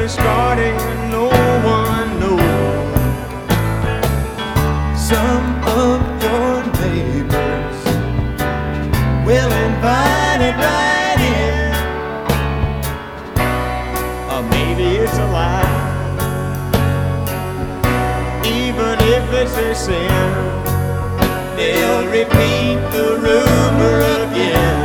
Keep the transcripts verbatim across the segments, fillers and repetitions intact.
just starting, no one knows. Some of your neighbors will invite it right in, or maybe it's a lie. Even if it's a sin, they'll repeat the rumor again.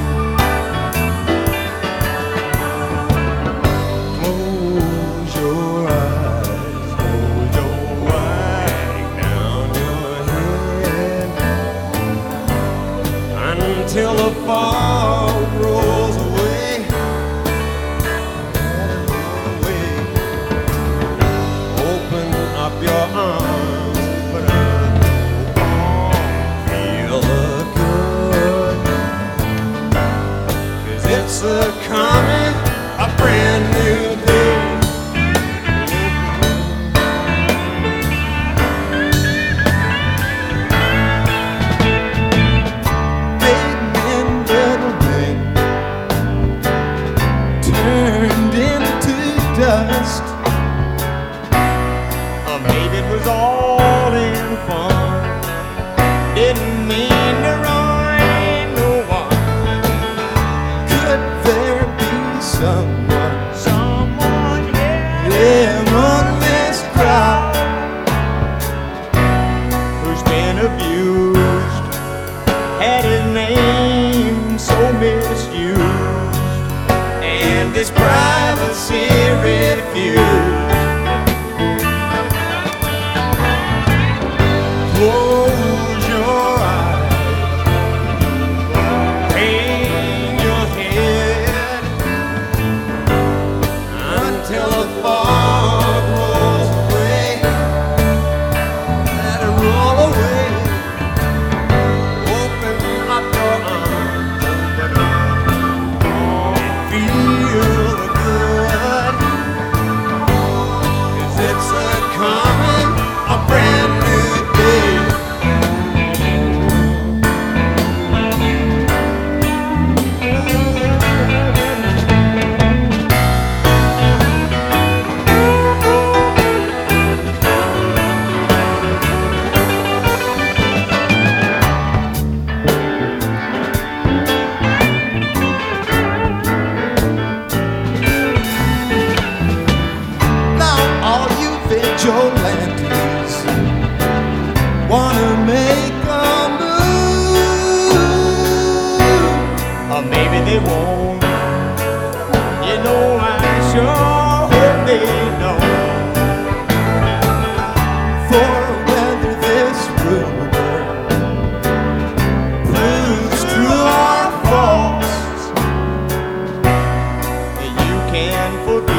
Close your eyes, hold your wag down your head until the fog rolls away. away. Open up your arms, but I feel good, 'cause it's a coming, a brand new day. Big men, little men turned into dust. Or maybe it was all in fun, didn't mean to ruin no one. Could there be someone, someone, yeah, yeah, among this crowd who's been abused, had his name so misused, and his privacy refused? Close your eyes, hang your head until the fog rolls away. Let it roll away. Open up your arms, open up and feel good, 'cause it's a coming, a brand new day. Now all you vigilantes wanna make a move, or maybe they won't. You know, I sure hope they don't. For whether this rumor proves true or false, you can forget